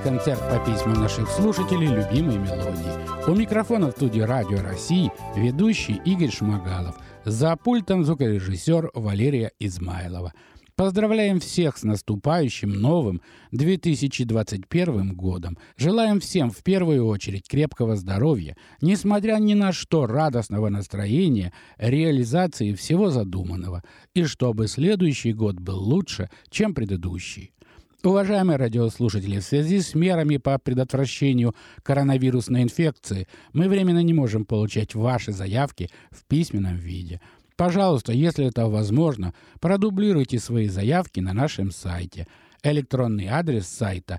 концерт по письмам наших слушателей любимой мелодии. У микрофона в студии Радио России ведущий Игорь Шмагалов. За пультом звукорежиссер Валерия Измайлова. Поздравляем всех с наступающим новым 2021 годом. Желаем всем в первую очередь крепкого здоровья, несмотря ни на что радостного настроения, реализации всего задуманного, и чтобы следующий год был лучше, чем предыдущий. Уважаемые радиослушатели, в связи с мерами по предотвращению коронавирусной инфекции мы временно не можем получать ваши заявки в письменном виде. Пожалуйста, если это возможно, продублируйте свои заявки на нашем сайте. Электронный адрес сайта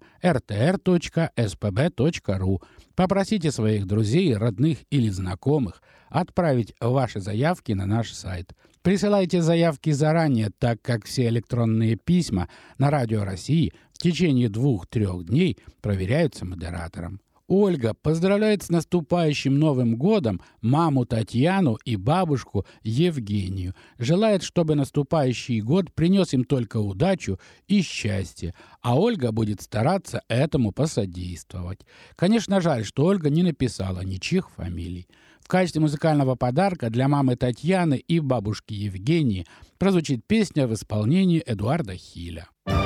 rtr.spb.ru. Попросите своих друзей, родных или знакомых отправить ваши заявки на наш сайт. Присылайте заявки заранее, так как все электронные письма на Радио России в течение 2-3 дней проверяются модератором. Ольга поздравляет с наступающим Новым годом маму Татьяну и бабушку Евгению. Желает, чтобы наступающий год принес им только удачу и счастье, а Ольга будет стараться этому посодействовать. Конечно, жаль, что Ольга не написала ничьих фамилий. В качестве музыкального подарка для мамы Татьяны и бабушки Евгении прозвучит песня в исполнении Эдуарда Хиля.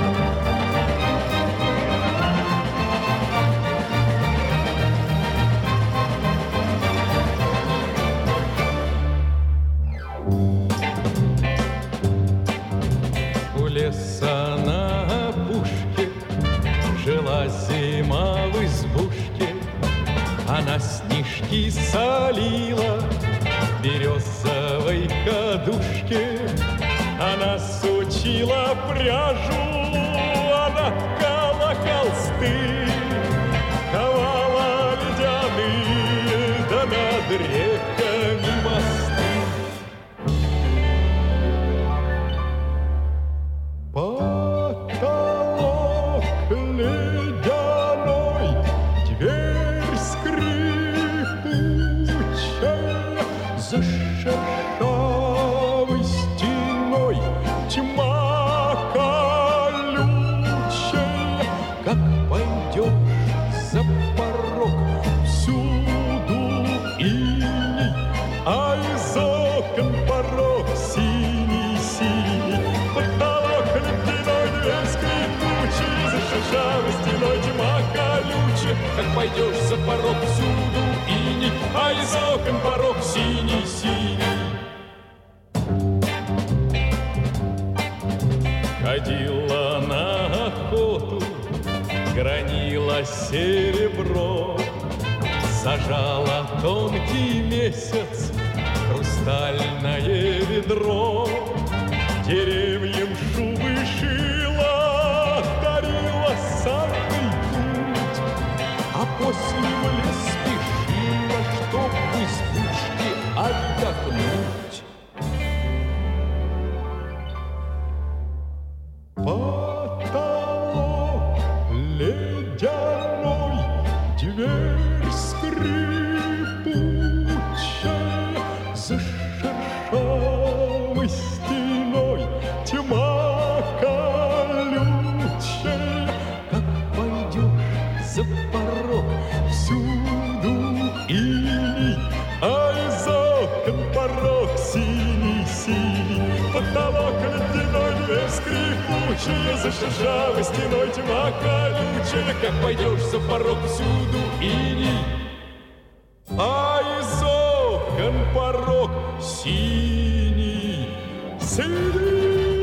У леса на опушке жила зима в избушке. Она снежки солила в березовой кадушке. Она сучила пряжу, она ткала холсты, ковала ледяные, да над реками мосты. Потолок ледяной, дверь скрипучая, за шершавой стеной тьма колючая. Как пойдешь за порог, всюду иней, а из окон порог синий-синий. Потолок ледяной, дверь скрипучая, за шершавой стеной тьма колючая. Как пойдешь за порог, всюду иней, а из окон порог синий-синий. Ходила на охоту, гранила серебро, сажала тонкий месяц хрустальное ведро. Деревьям шубы шила, дарила санный путь, а после в лес спешила, чтоб в избушке отдохнуть. Потолок ледяной, дверь скрипучая, за шершавой стеной тьма колючая. Как пойдешь за порог, всюду иней, а из окон порог синий-синий. Потолок ледяной, дверь скрипучая, за шершавой стеной тьма колючая. Как пойдешь за порог, всюду иней, а из окон порог синий-синий.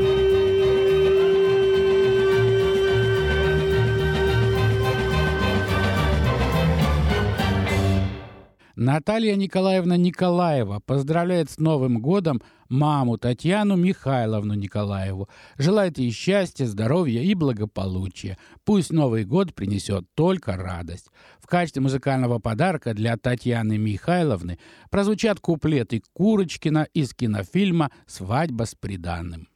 Наталья Николаевна Николаева поздравляет с Новым годом маму Татьяну Михайловну Николаеву. Желает ей счастья, здоровья и благополучия. Пусть Новый год принесет только радость. В качестве музыкального подарка для Татьяны Михайловны прозвучат куплеты Курочкина из кинофильма «Свадьба с приданным».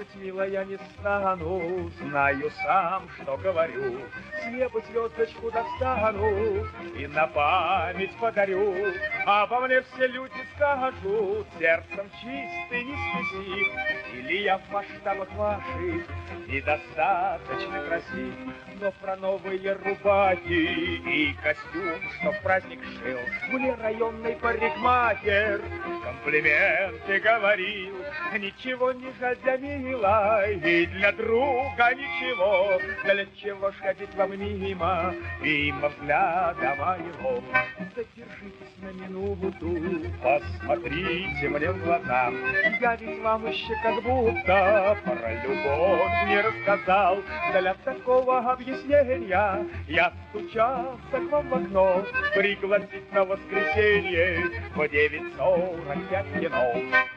Слепить, милая, не стану, знаю сам, что говорю. Слепу звездочку достану и на память подарю. Обо мне все люди скажут, сердцем чистый, не спесив. Или я в масштабах ваших недостаточно красив. Но про новые рубахи и костюм, что в праздник шил, мне районный парикмахер комплименты говорил. Ничего не жаль для милой, и для друга ничего. Для чего ж ходить вам мимо взгляда моего? Задержитесь на минуту, посмотрите мне в глаза. Я ведь вам еще как будто про любовь не рассказал. Для такого объяснения я стучался к вам в окно, пригласить на воскресенье в 9:45 кино.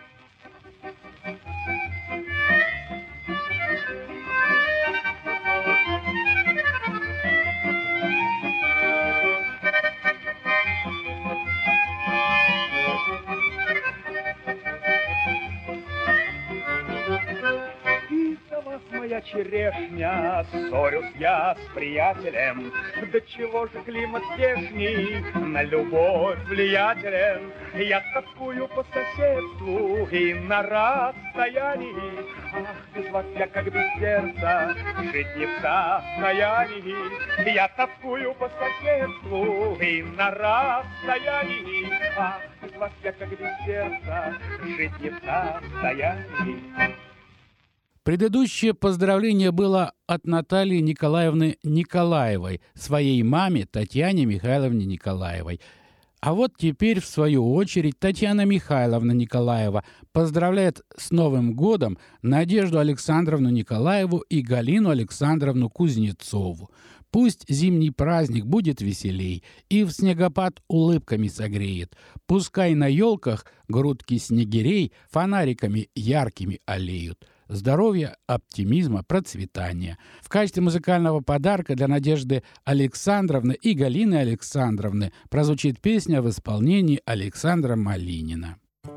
Моя черешня, ссорюсь я с приятелем. Да чего же климат здешний на любовь влиятелен? Я тоскую по соседству и на расстоянии. Ах, без вас я как без сердца, жить не в состоянии. Я тоскую по соседству и на расстоянии. Ах, без вас я как без сердца, жить не в состоянии. Предыдущее поздравление было от Натальи Николаевны Николаевой, своей маме Татьяне Михайловне Николаевой. А вот теперь, в свою очередь, Татьяна Михайловна Николаева поздравляет с Новым годом Надежду Александровну Николаеву и Галину Александровну Кузнецову. Пусть зимний праздник будет веселей и в снегопад улыбками согреет. Пускай на елках грудки снегирей фонариками яркими аллеют. Здоровья, оптимизма, процветания. В качестве музыкального подарка для Надежды Александровны и Галины Александровны прозвучит песня в исполнении Александра Малинина.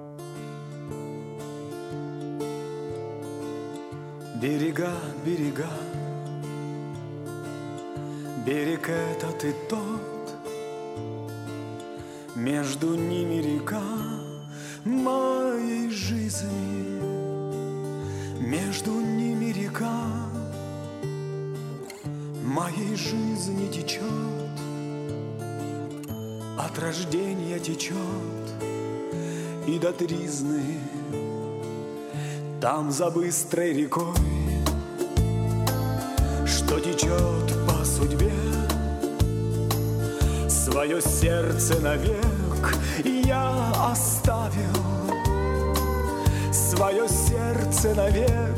Берега, берега, берег этот и тот, между ними река моей жизни. Между ними река моей жизни течет, от рождения течет и до тризны. Там за быстрой рекой, что течет по судьбе, свое сердце навек я оставил. Свое сердце навек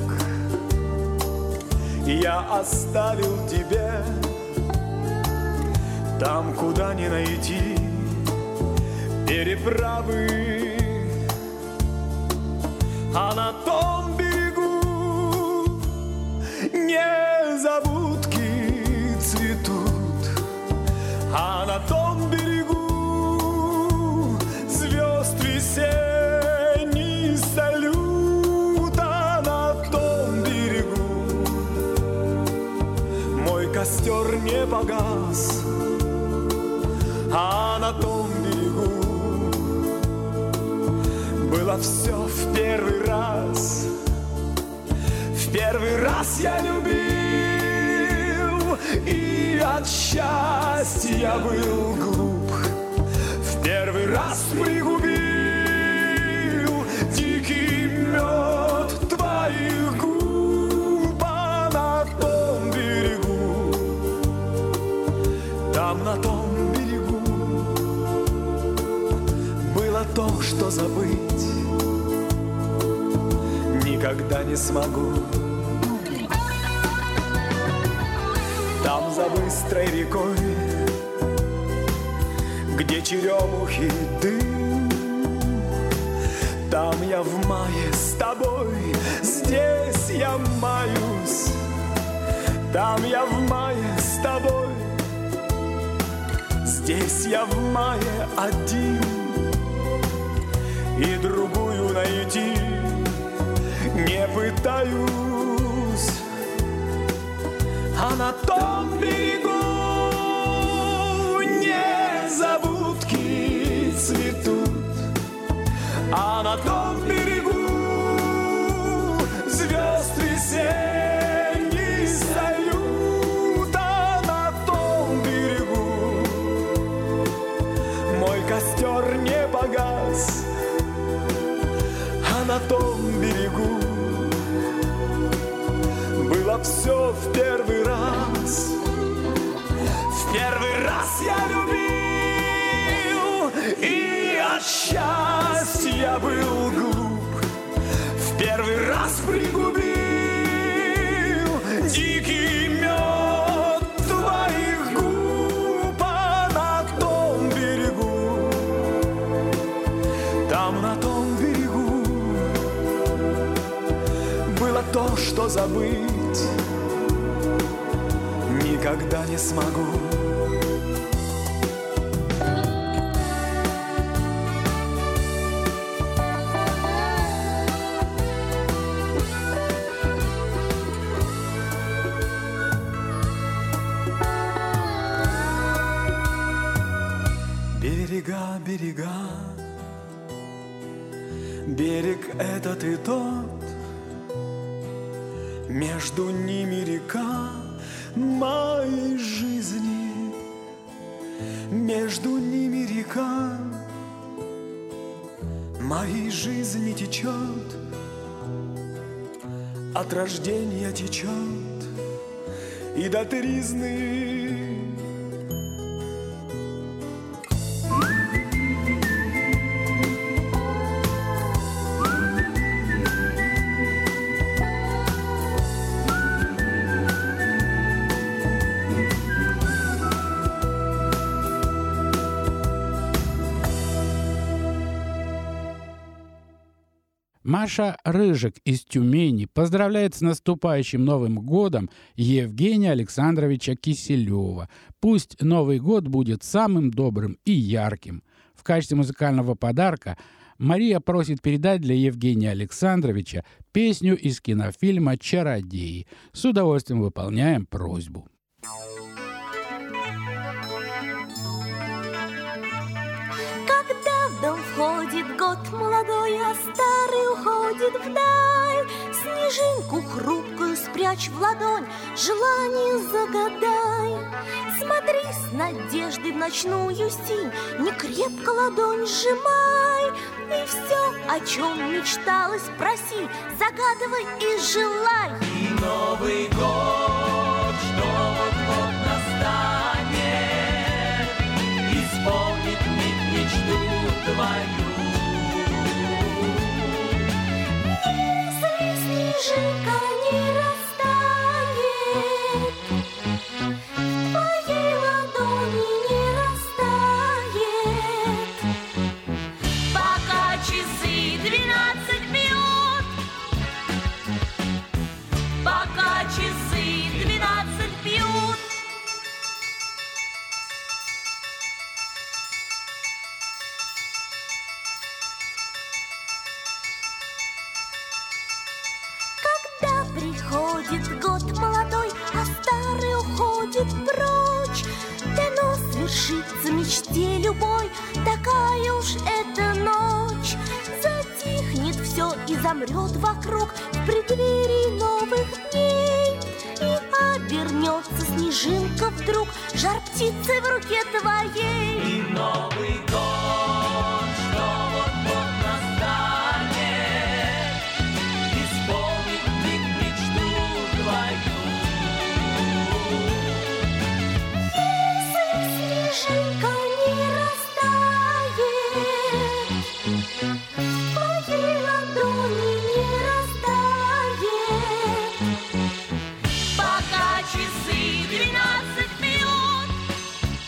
я оставил тебе. Там, куда не найти переправы, а на том берегу незабудки цветут, а на том берегу звезд весенний салют. Костер не погас, а на том берегу было все в первый раз. В первый раз я любил, и от счастья был глуп. В первый раз пригубил дикий мед твоих губ, а на том берегу, там на том берегу было то, что забыть никогда не смогу. Там за быстрой рекой, где черемухи дым, там я в мае с тобой, здесь я маюсь. Там я в мае с тобой, здесь я в мае один, и другую найти не пытаюсь, а на том берегу незабудки цветут, а на том берегу звезд весенний салют, а на том берегу мой костер не погас, а на том берегу было все в первый раз. В первый раз я любил, и от счастья был глуп. В первый раз пригубил дикий мед твоих губ, а на том берегу, там на том берегу было то, что забыть никогда не смогу. Берега, берега, берег этот и тот, между ними река моей жизни, между ними река моей жизни течет, от рождения течет и до тризны. Маша Рыжик из Тюмени поздравляет с наступающим Новым годом Евгения Александровича Киселева. Пусть Новый год будет самым добрым и ярким. В качестве музыкального подарка Мария просит передать для Евгения Александровича песню из кинофильма «Чародеи». С удовольствием выполняем просьбу. Входит год молодой, а старый уходит вдаль. Снежинку хрупкую спрячь в ладонь, желание загадай. Смотри с надеждой в ночную синь, не крепко ладонь сжимай. И все, о чем мечталось, проси, загадывай и желай. И Новый год, что вот-вот настанет, исполнит мечту твою. Если снежинка не растает, в твоей ладони не растает, пока часы 12 бьют, пока часы 12 бьют. Приходит год молодой, а старый уходит прочь. Дано свершится мечте любой, такая уж эта ночь. Затихнет все и замрет вокруг в преддверии новых дней. И обернется снежинка вдруг жар птицы в руке твоей. И Новый год, что вот-вот настанет, исполнит мечту твою. Если снежинка не растает, в твоей ладони не растает, Пока часы 12 бьют,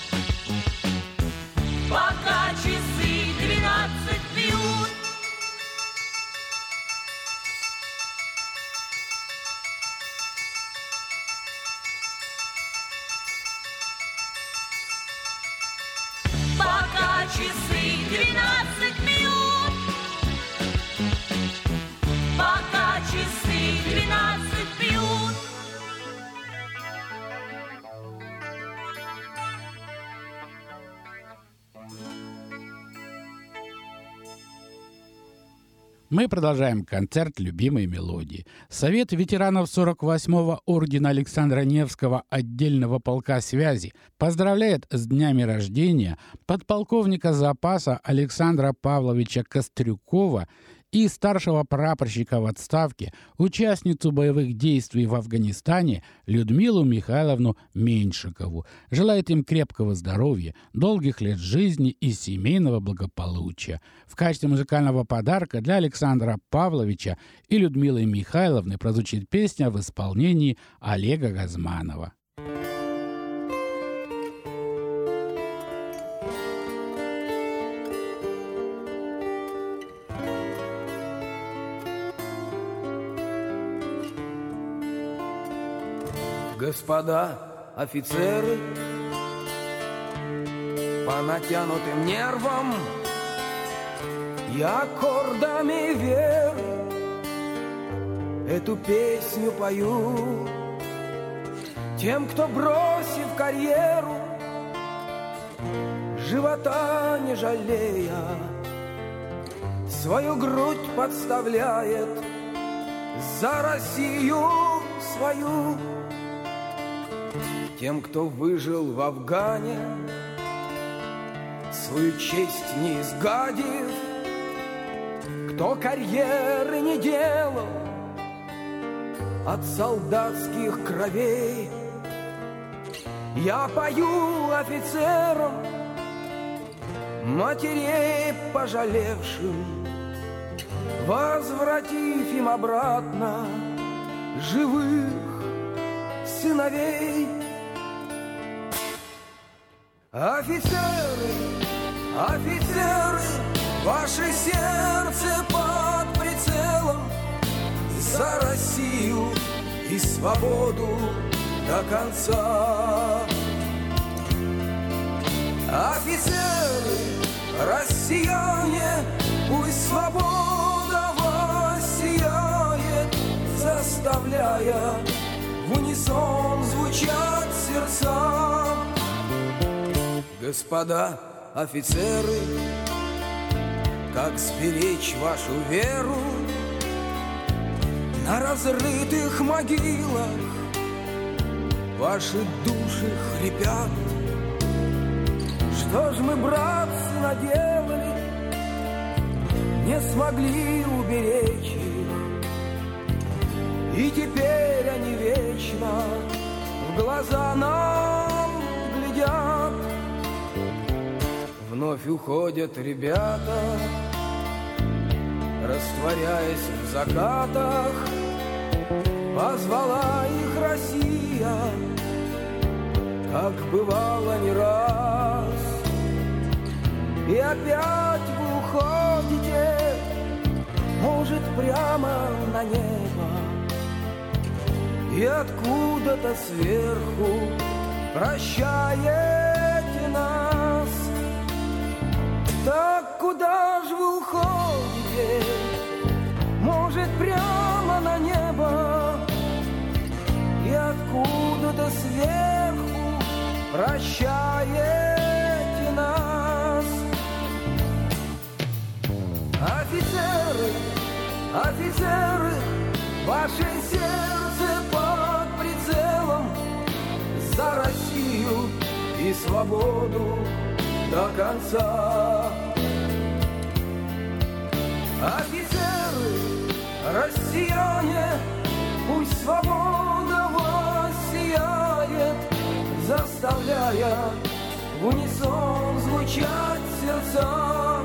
Мы продолжаем концерт любимой мелодии. Совет ветеранов 48-го ордена Александра Невского отдельного полка связи поздравляет с днями рождения подполковника запаса Александра Павловича Кострюкова и старшего прапорщика в отставке, участницу боевых действий в Афганистане Людмилу Михайловну Меньшикову. Желает им крепкого здоровья, долгих лет жизни и семейного благополучия. В качестве музыкального подарка для Александра Павловича и Людмилы Михайловны прозвучит песня в исполнении Олега Газманова. Господа офицеры, по натянутым нервам я аккордами веры эту песню пою тем, кто, бросив карьеру, живота не жалея, свою грудь подставляет за Россию свою. Тем, кто выжил в Афгане, свою честь не изгадив, кто карьеры не делал от солдатских кровей, я пою офицерам, матерей пожалевшим, возвратив им обратно живых сыновей. Офицеры, офицеры, ваше сердце под прицелом, за Россию и свободу до конца. Офицеры, россияне, пусть свобода воссияет, заставляя в унисон звучать сердца. Господа офицеры, как сберечь вашу веру на разрытых могилах? Ваши души хрипят. Что ж мы, братцы, наделали, не смогли уберечь их, и теперь они вечно в глаза нам глядят. Вновь уходят ребята, растворяясь в закатах, позвала их Россия, как бывало не раз. И опять вы уходите, может, прямо на небо, и откуда-то сверху прощаете нас. Так куда ж вы уходите? Может, прямо на небо, и откуда-то сверху прощаете нас. Офицеры, офицеры, ваше сердце под прицелом, за Россию и свободу до конца. Офицеры, россияне, пусть свобода воссияет, заставляя в унисон звучать сердца.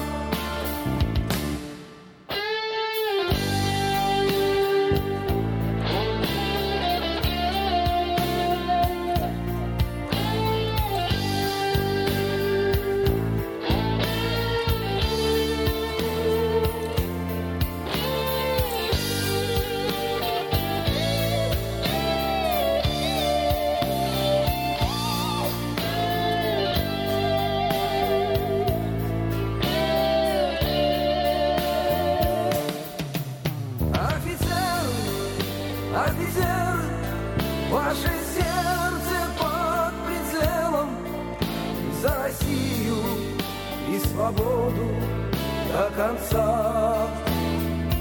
Офицеры, ваше сердце под прицелом, за Россию и свободу до конца.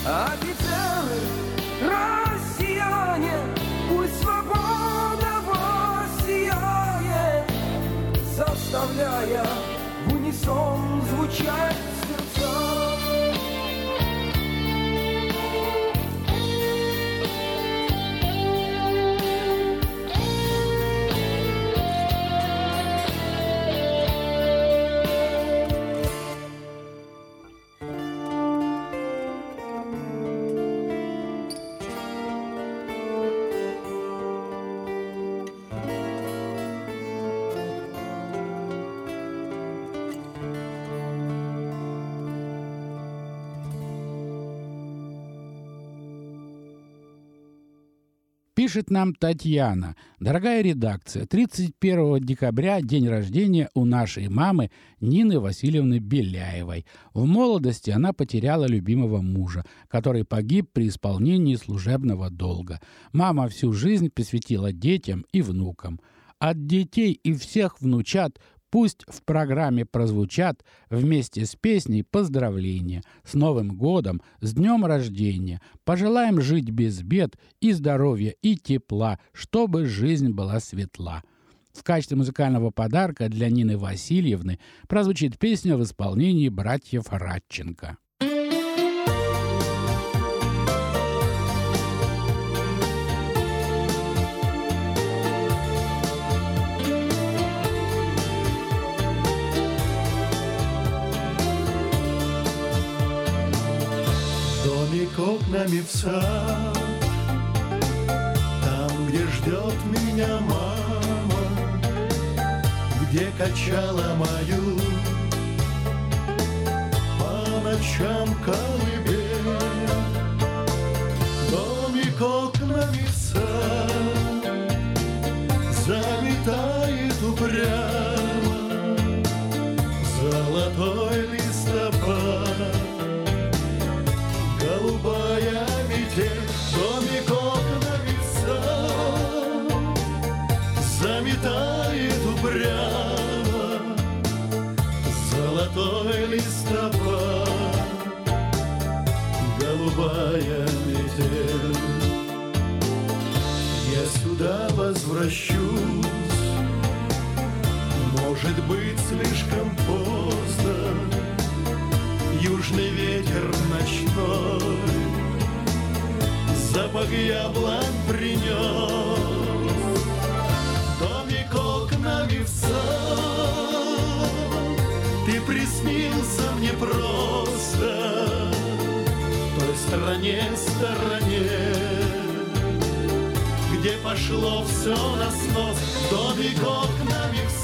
Офицеры, россияне, пусть свобода воссияет, заставляя в унисон звучать сердца. Пишет нам Татьяна. Дорогая редакция, 31 декабря день рождения у нашей мамы Нины Васильевны Беляевой. В молодости она потеряла любимого мужа, который погиб при исполнении служебного долга. Мама всю жизнь посвятила детям и внукам. От детей и всех внучат пусть в программе прозвучат вместе с песней поздравления. С Новым годом, с днем рождения. Пожелаем жить без бед и здоровья, и тепла, чтобы жизнь была светла. В качестве музыкального подарка для Нины Васильевны прозвучит песня в исполнении братьев Радченко. Домик окнами в сад, там, где ждет меня мама, где качала мою по ночам колыбель. Домик окнами в сад заметает упрямо золотой листопад. Голубая метель, домик окнами в сад заметает упрямо золотой листопад. Голубая метель. Я сюда возвращусь, может быть, слишком поздно. Южный ветер ночной запах яблонь принес. Домик окнами в сад, ты приснился мне просто в той стороне, где пошло все на снос. Домик окнами в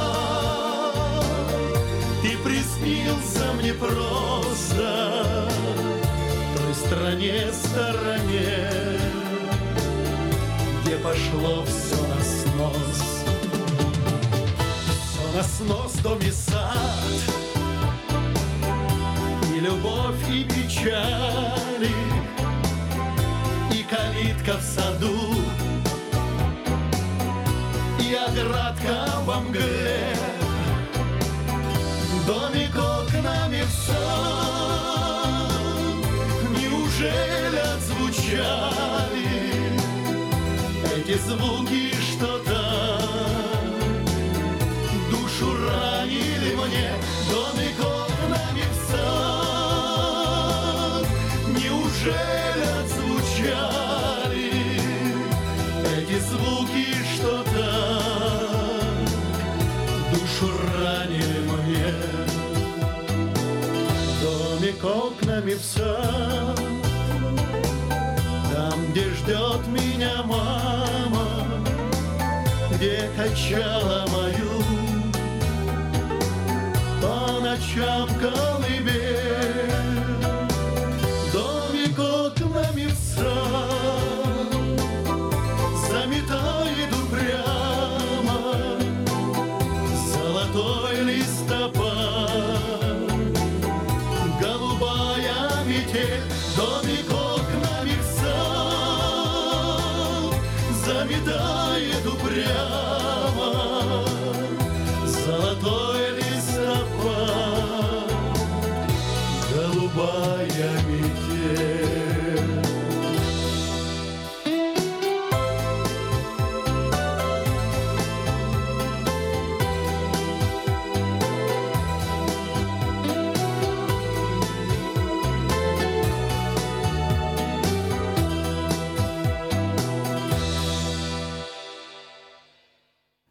сад, ты приснился мне просто в той стороне, где пошло все на снос. Все на снос, дом и сад, и любовь, и печали, и калитка в саду, и оградка во мгле. Домик окнами в сад, неужели отзвучали эти звуки, что там душу ранили мне? Домик окнами в сад, неужели отзвучали эти звуки, что там душу ранили мне? Домик окнами в сад, там, где ждет меня мама, где качала мою по ночам колыбель. Домик окнами в сад заметает упрямо золотой листопад. Голубая метель, домик окнами в сад заметает упрямо золотой листопад. Голубая метель.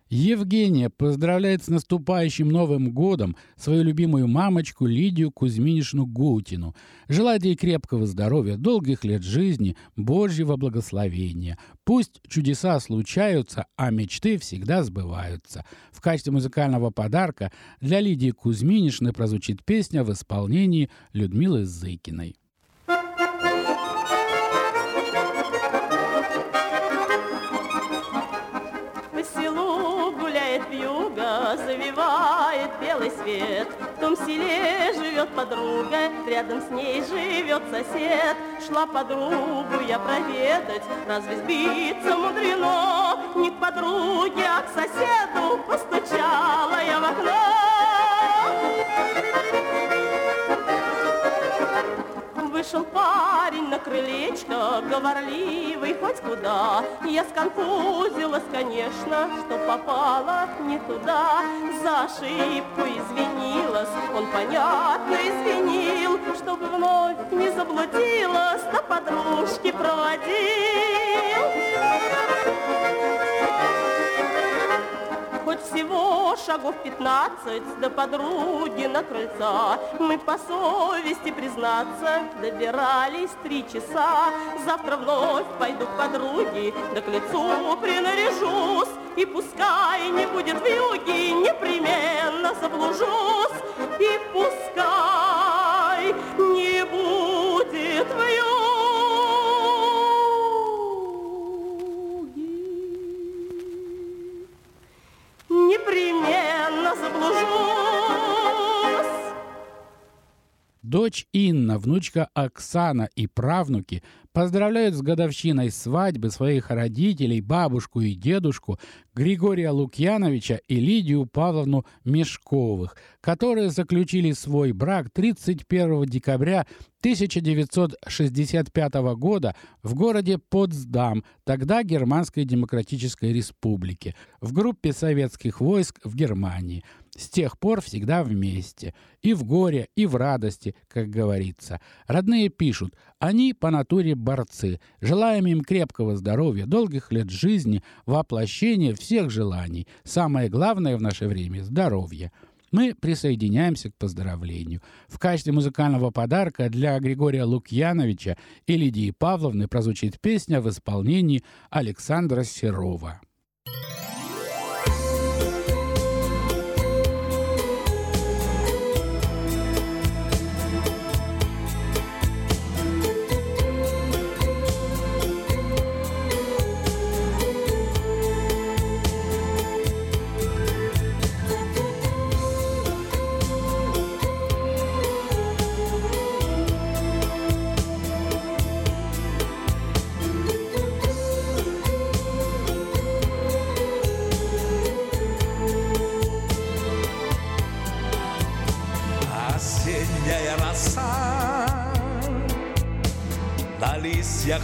Евгения поздравляет с наступающим Новым годом свою любимую мамочку Лидию Кузьминишну Гутину. Желает ей крепкого здоровья, долгих лет жизни, Божьего благословения. Пусть чудеса случаются, а мечты всегда сбываются. В качестве музыкального подарка для Лидии Кузьминишны прозвучит песня в исполнении Людмилы Зыкиной. Завивает белый свет. В том селе живет подруга, рядом с ней живет сосед. Шла подругу я проведать, разве сбиться мудрено? Не к подруге, а к соседу постучала я в окно. Вышел парень на крылечко, говорливый хоть куда. Я сконфузилась, конечно, что попала не туда. За ошибку извинилась, он понятно извинил, чтобы вновь не заблудилась, до подружки проводил. Хоть всего шагов 15 до подруги на крыльца, мы по совести признаться добирались 3 часа. Завтра вновь пойду к подруге, да к лицу принаряжусь, и пускай не будет вьюги, непременно заблужусь. И пускай не будет вьюги, непременно заблужусь. Дочь Инна, внучка Оксана и правнуки поздравляют с годовщиной свадьбы своих родителей, бабушку и дедушку Григория Лукьяновича и Лидию Павловну Мешковых, которые заключили свой брак 31 декабря 1965 года в городе Потсдам, тогда Германской Демократической Республики, в группе советских войск в Германии. С тех пор всегда вместе. И в горе, и в радости, как говорится. Родные пишут, они по натуре борцы. Желаем им крепкого здоровья, долгих лет жизни, воплощения всех желаний. Самое главное в наше время – здоровье. Мы присоединяемся к поздравлению. В качестве музыкального подарка для Григория Лукьяновича и Лидии Павловны прозвучит песня в исполнении Александра Серова. Осенняя роса на листьях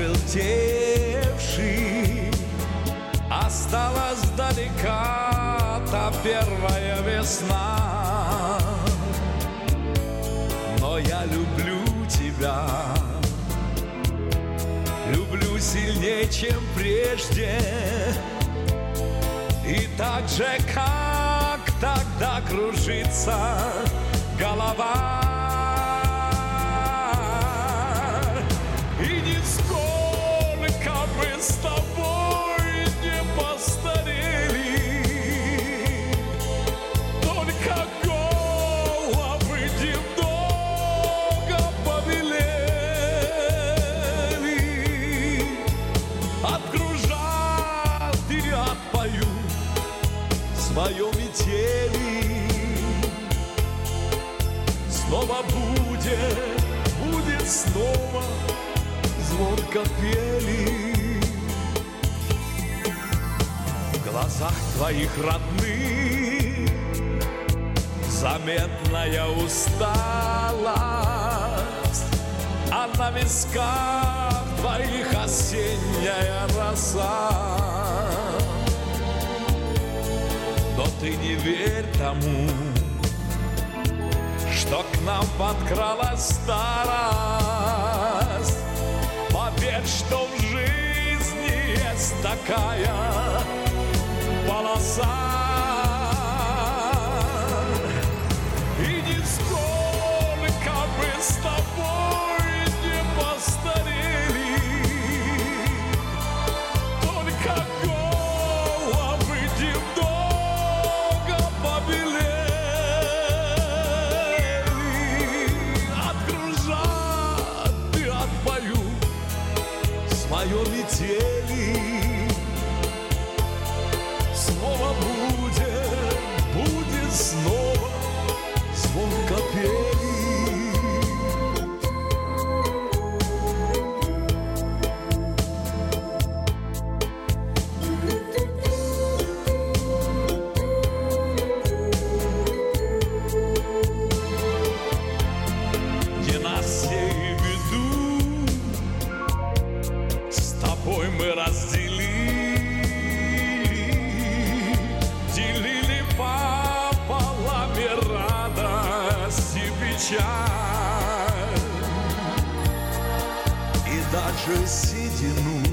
пожелтевших, осталась далека та первая весна. Но я люблю тебя, люблю сильнее, чем прежде, и так же, как тогда кружится голова. И нисколько мы с тобой не постарели, только головы немного побелели. Отгружат и отпоют свое метели. Снова будет снова звонко пели. В глазах твоих родных заметная усталость, а на висках твоих осенняя роса. Но ты не верь тому, что к нам подкралась старость. Поверь, что в жизни есть такая волосах. И нисколько мы с тобой не постарели, только головы немного побелели. От кружат и отпою свое метели. Снова будет снова звон капели. Не на сей беду с тобой мы разделили, делили пополам и радость и печаль. И даже седину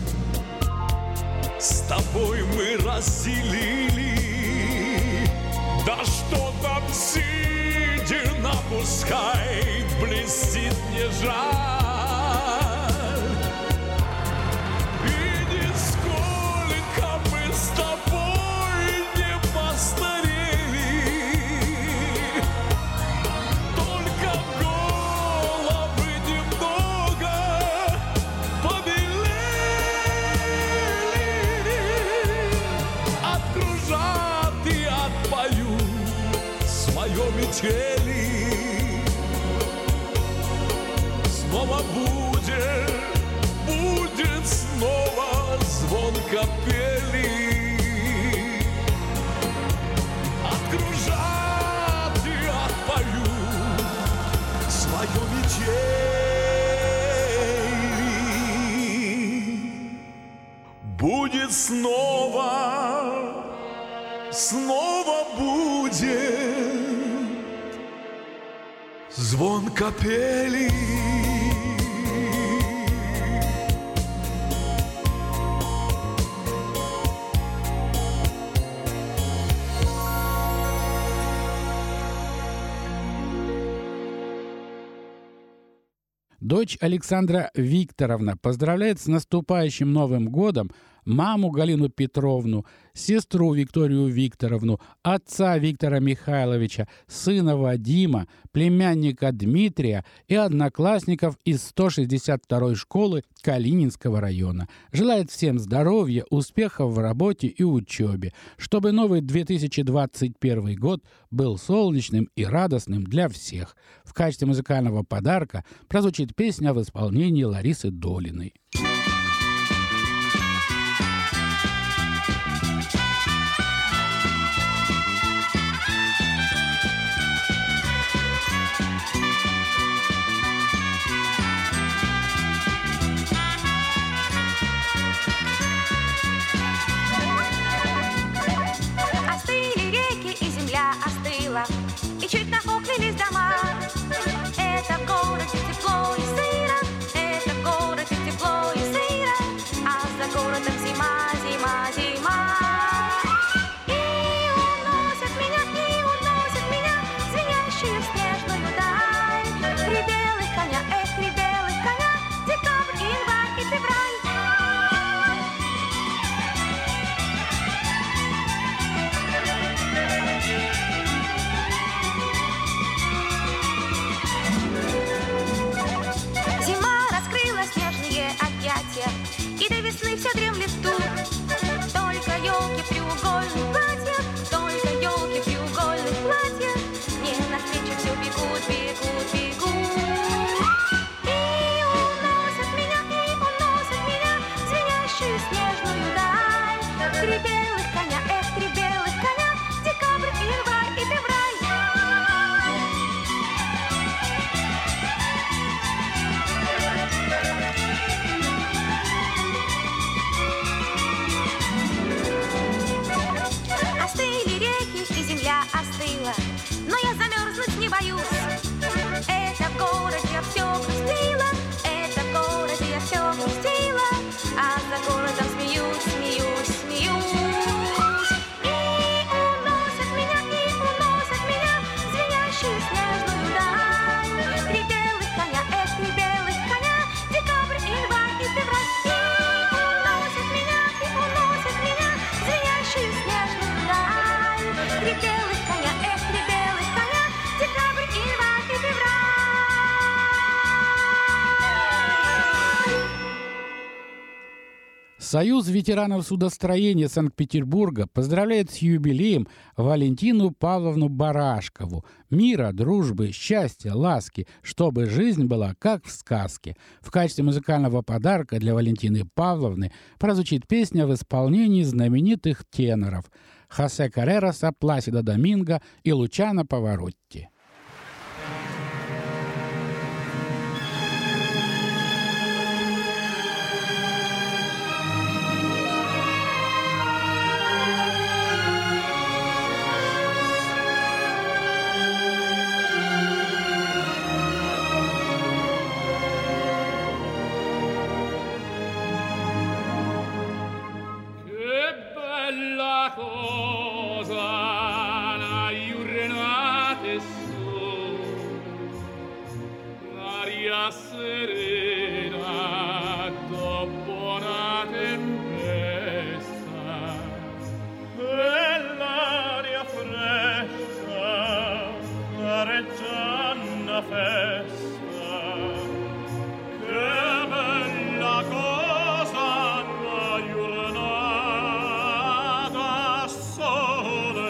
с тобой мы разделили. Да что там седина, пускай блестит, не жаль. И нисколько мы с тобой не постарели, только головы немного побелели. Откружат и отпою свое метели. Снова будет снова звон капели. Откружат и отпою свое метели. Будет снова будет звон капели. Дочь Александра Викторовна поздравляет с наступающим Новым годом маму Галину Петровну, сестру Викторию Викторовну, отца Виктора Михайловича, сына Вадима, племянника Дмитрия и одноклассников из 162-й школы Калининского района. Желает всем здоровья, успехов в работе и учебе, чтобы новый 2021 год был солнечным и радостным для всех. В качестве музыкального подарка прозвучит песня в исполнении Ларисы Долиной. И чуть нахохлились дома. Это в городе тепло и сыро, это в городе тепло и сыро, а за городом зима, зима, зима. И уносят меня звенящую снежную даль. Три белых коня, три белых коня, декабрь, январь и февраль. И до весны все дремлет тут. Только елки в треугольных платьях, только елки в треугольных платьях. Мне навстречу все бегут, бегут, бегут. И уносят меня звенящую снежную даль. Три белых коня, три белых коня, декабрь, январь и февраль. Остыла, но я замерзнуть не боюсь. Это в городе я все грустила, это в городе я все грустила, а за городом смеюсь, смеюсь, смеюсь. Союз ветеранов судостроения Санкт-Петербурга поздравляет с юбилеем Валентину Павловну Барашкову. Мира, дружбы, счастья, ласки, чтобы жизнь была как в сказке. В качестве музыкального подарка для Валентины Павловны прозвучит песня в исполнении знаменитых теноров Хосе Каррераса, Пласидо Доминго и Лучано Паваротти. Serena dopo una tempesta e l'aria fresca areggia una festa. Che bella cosa la giornata sole.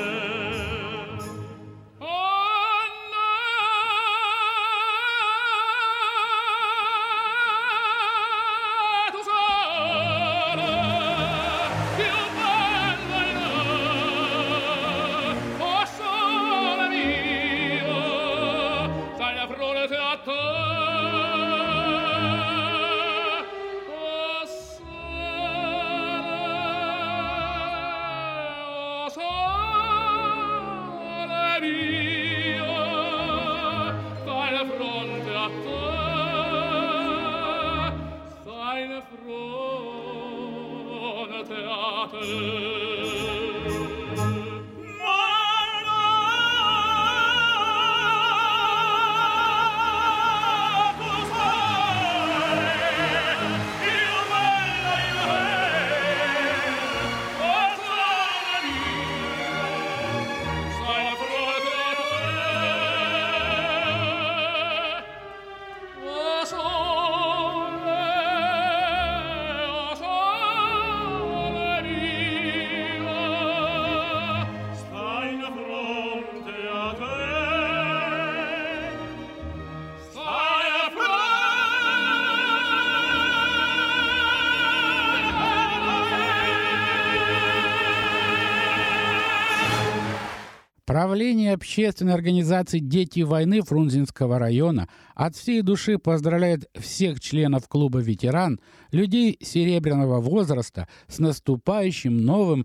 Правление общественной организации «Дети войны» Фрунзенского района от всей души поздравляет всех членов клуба «Ветеран», людей серебряного возраста с наступающим новым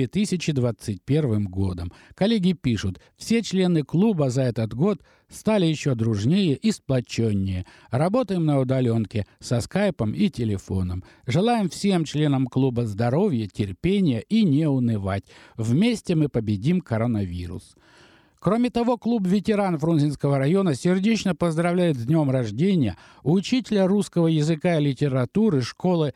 2021 годом. Коллеги пишут, все члены клуба за этот год стали еще дружнее и сплоченнее. Работаем на удаленке со скайпом и телефоном. Желаем всем членам клуба здоровья, терпения и не унывать. Вместе мы победим коронавирус. Кроме того, клуб «Ветеран» Фрунзенского района сердечно поздравляет с днем рождения учителя русского языка и литературы школы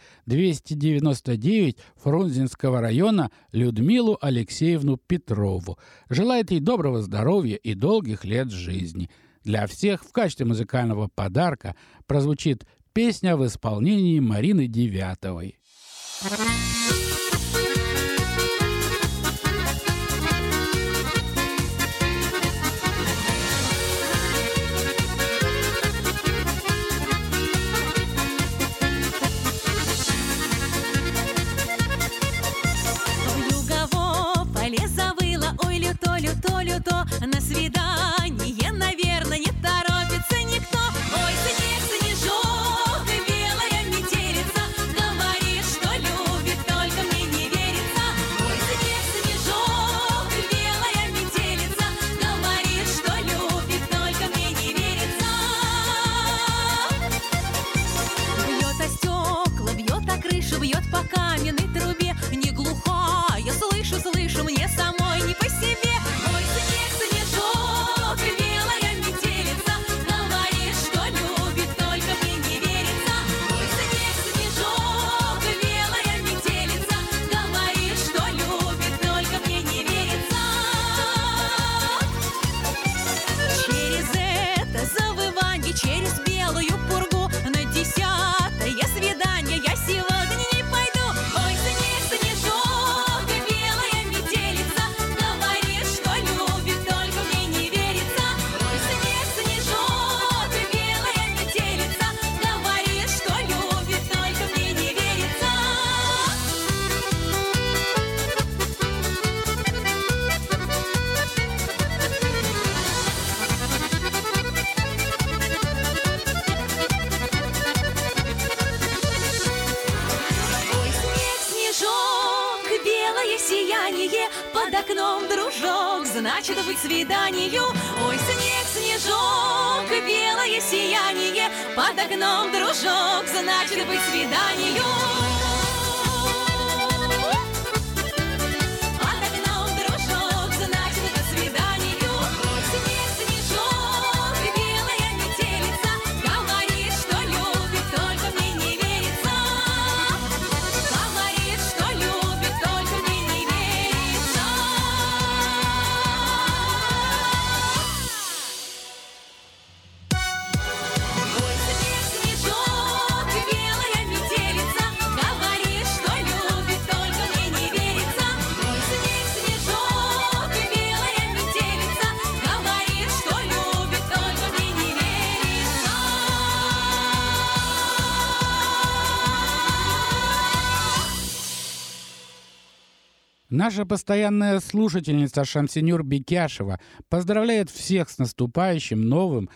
299 Фрунзенского района Людмилу Алексеевну Петрову. Желает ей доброго здоровья и долгих лет жизни. Для всех в качестве музыкального подарка прозвучит песня в исполнении Марины Девятовой. Люто, на свидание, наверное, не торопится никто. Ой, снег, снежок, белая метелица, говорит, что любит, только мне не верится. Ой, снег, снежок, белая метелица, говорит, что любит, только мне не верится. Бьет о стекла, бьет о крышу, бьет по каменной трубе. Не глухая, слышу, мне самой не по себе. Через белую пургу на 10-е свидание я сегодня не пойду. сияние, под окном дружок, значит быть свиданию. Ой, снег, снежок, белое сияние, под окном дружок, значит быть свиданию. Наша постоянная слушательница Шамсинюр Бекяшева поздравляет всех с наступающим новым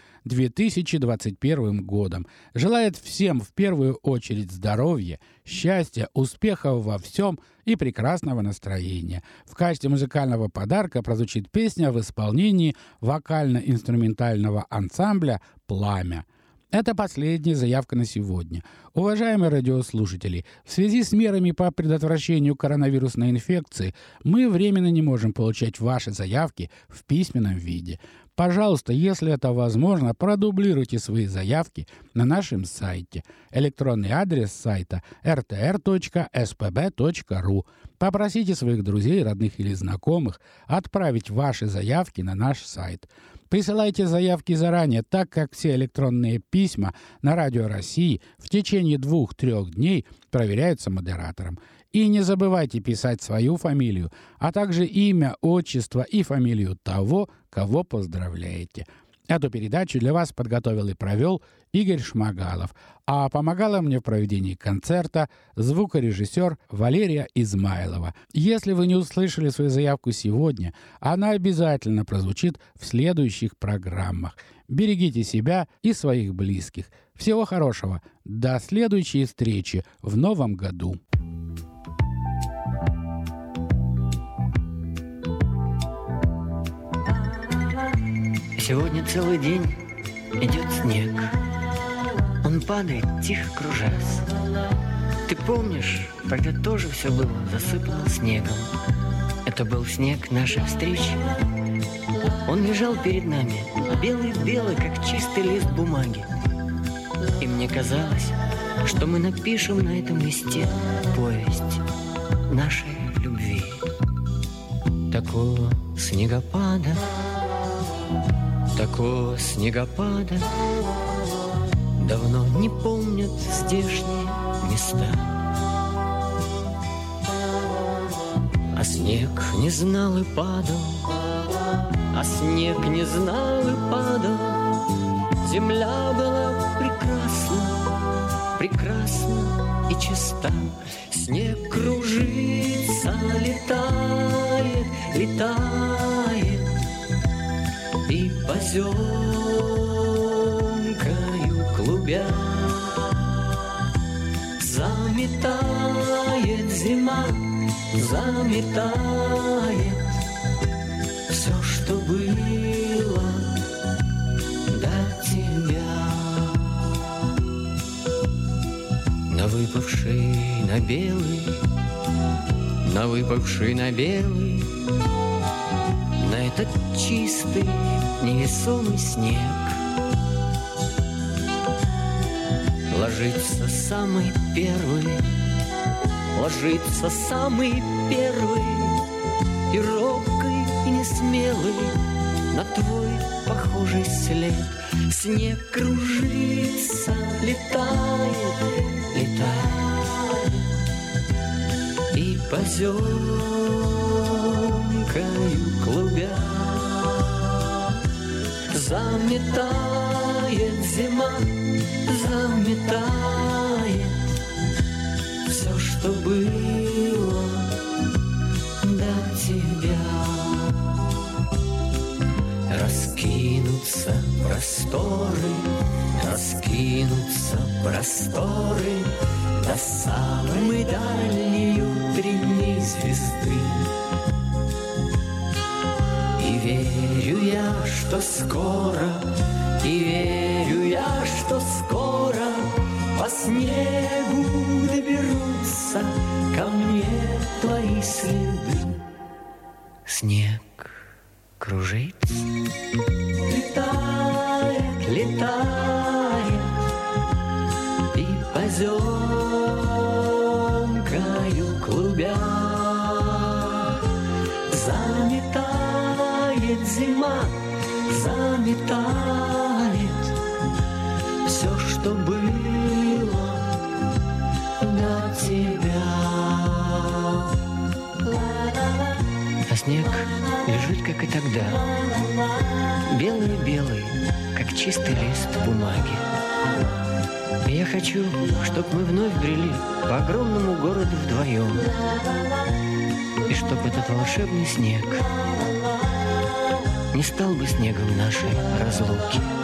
2021 годом. Желает всем в первую очередь здоровья, счастья, успехов во всем и прекрасного настроения. В качестве музыкального подарка прозвучит песня в исполнении вокально-инструментального ансамбля «Пламя». Это последняя заявка на сегодня. Уважаемые радиослушатели, в связи с мерами по предотвращению коронавирусной инфекции мы временно не можем получать ваши заявки в письменном виде. Пожалуйста, если это возможно, продублируйте свои заявки на нашем сайте. Электронный адрес сайта rtr.spb.ru. Попросите своих друзей, родных или знакомых отправить ваши заявки на наш сайт. Присылайте заявки заранее, так как все электронные письма на Радио России в течение 2-3 дней проверяются модератором. И не забывайте писать свою фамилию, а также имя, отчество и фамилию того, кого поздравляете. Эту передачу для вас подготовил и провел Игорь Шмагалов, а помогала мне в проведении концерта звукорежиссер Валерия Измайлова. Если вы не услышали свою заявку сегодня, она обязательно прозвучит в следующих программах. Берегите себя и своих близких. Всего хорошего. До следующей встречи в новом году. Сегодня целый день идет снег. Он падает, тихо кружась. Ты помнишь, тогда тоже все было засыпано снегом. Это был снег нашей встречи. Он лежал перед нами, белый-белый, как чистый лист бумаги. И мне казалось, что мы напишем на этом листе повесть нашей любви. Такого снегопада давно не помнят здешние места. А снег не знал и падал, Земля была прекрасна и чиста. Снег кружится, летает и поземкою клубя заметает зима, заметает все, что было до тебя. На выпавший на белый, на этот чистый невесомый снег ложится самый первый и робкий, и несмелый на твой похожий след. Снег кружится, летает и поземкою клубя заметает зима, заметает все, что было до тебя. Раскинутся просторы до самой дальней утренней звезды. что скоро, и верю я, что скоро по снегу доберутся ко мне твои следы. Снег кружится, Летает, летает, и поземкою клубя заметает зима, заметает все, что было до тебя. а снег лежит, как и тогда, белый-белый, как чистый лист бумаги. И я хочу, чтоб мы вновь брели по огромному городу вдвоем, и чтоб этот волшебный снег не стал бы снегом нашей разлуки.